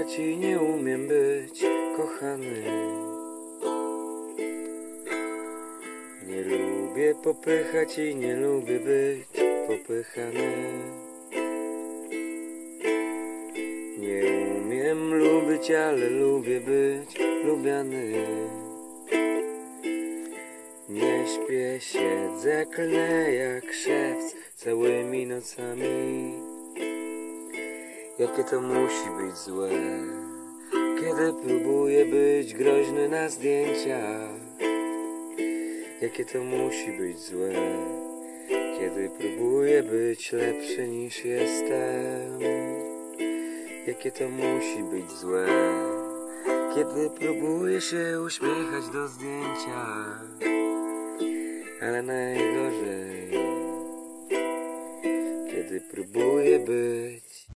kochać i nie umiem być kochany. Nie lubię popychać i nie lubię być popychany. Nie umiem lubić, ale lubię być lubiany. Nie śpię, siedzę, klnę jak szewc całymi nocami. Jakie to musi być złe, kiedy próbuję być groźny na zdjęciach. Jakie to musi być złe, kiedy próbuję być lepszy niż jestem. Jakie to musi być złe, kiedy próbuję się uśmiechać do zdjęcia. Ale najgorzej, kiedy próbuję być